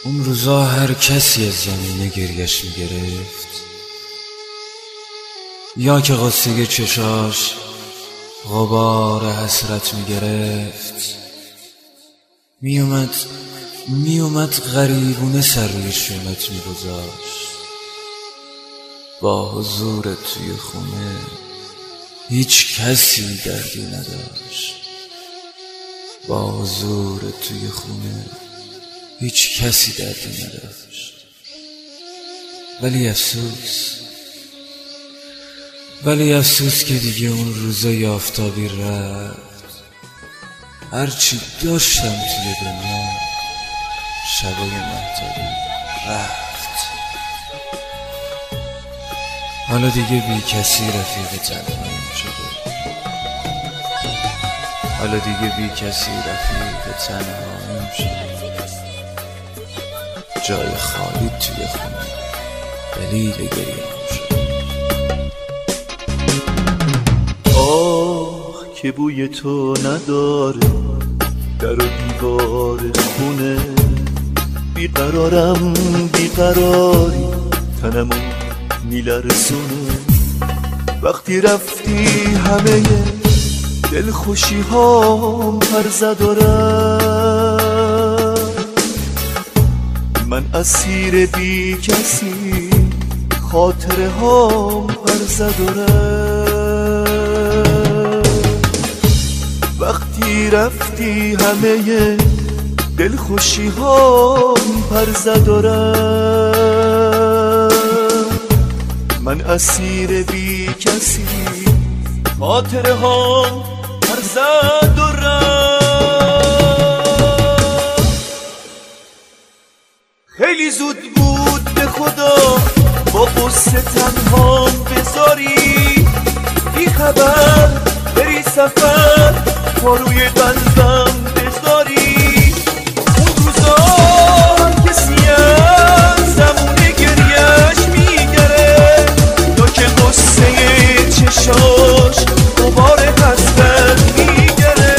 اون روزا هر کسی از زمینه گریش میگرفت، یا که غصه چشاش غبار حسرت میگرفت. میومد غریبونه سر روی شومت میگذاشت. با حضور توی خونه هیچ کسی دردی نداشت. با حضور توی خونه هیچ کسی دردی نداشت. ولی افسوس که دیگه اون روزای آفتابی رفت. هرچی داشتم توی دنیا شبای مهتابی رفت. حالا دیگه بی کسی رفیق تنهاییم شده. حالا دیگه بی کسی رفیق تنهاییم شده. جای خالی توی خونه دلیل گریه‌ام شده. آه که بوی تو نداره در و دیوار خونه. بیقراری تنمو میلرزونه. وقتی رفتی همه دلخوشی هام پر زد و رفت. من اسیر بی کسی خاطره هام پر زد و رفت. وقتی رفتی همه دلخوشی هام پر زد و رفت. من اسیر بی کسی خاطره هام پر زد و رفت. خیلی زود بود به خدا با قصه تنها بذاری. بی خبر بری سفر پا روی قلبم بذاری. اون روزا کسی از زمونه گریش میگره، یا که قصه چشاش غبار حسرت میگره.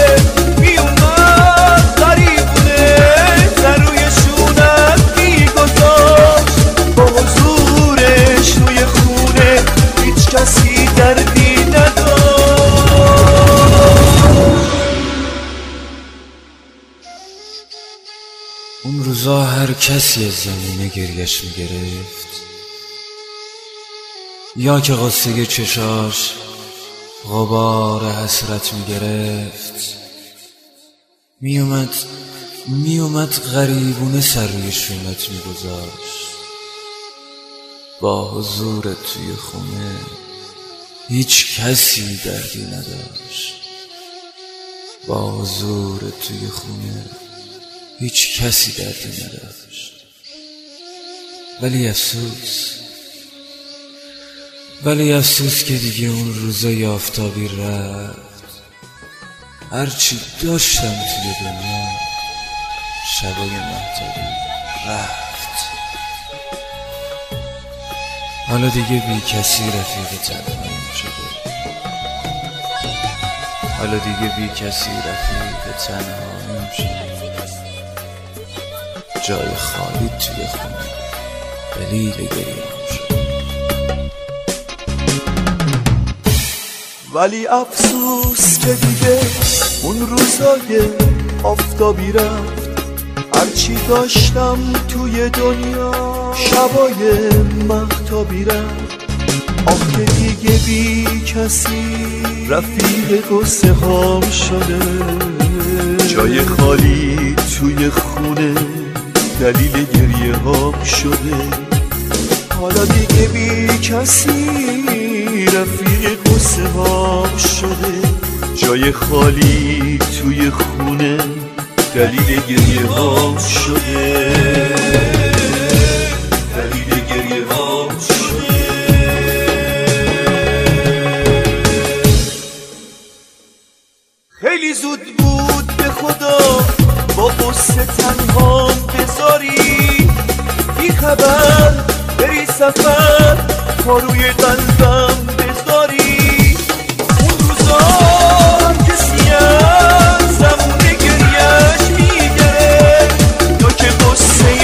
میومد غریبونه سر روی شونت میگذاشت. با حضورش روی خونه هیچ کسی دردی نداشت. اون روزا هر کسی از زمینه گریش میگرفت، یا که غصه چشاش غبار حسرت میگرفت. میومد غریبونه سر روی شومت میگذاشت. با حضور توی خونه هیچ کسی دردی نداشت. با حضور توی خونه هیچ کسی دردی نداشت. ولی افسوس که دیگه اون روزای آفتابی رفت. هرچی داشتم توی دنیا شبای مهتابی رفت. حالا دیگه بی کسی رفیق تنهاییم شده. حالا دیگه بی کسی رفیق تنهاییم شده. جای خالی توی خونه دلیل گریه‌ام شده. ولی افسوس که دیگه اون روزای آفتابی رفت. هرچی داشتم توی دنیا شبای مهتابی رفت. آخه دیگه بی کسی رفیق قصه هام شده. جای خالی توی خونه دلیل گریه هام شده. حالا دیگه بی کسی رفیق قصه هام شده. جای خالی توی خونه دلیل گریه هام شده. دلیل گریه هام شده. خیلی زود بود به خدا با قصه تنها بذاری. بی خبر بری سفر پا روی قلبم بذاری. اون روزا کسی از زمونه گریش میگره، یا که قصه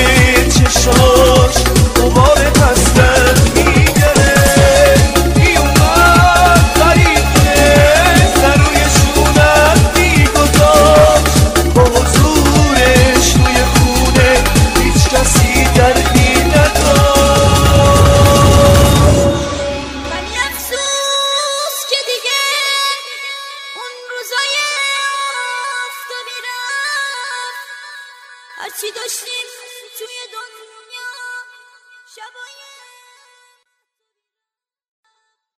هرچی داشتیم توی دنیا شبای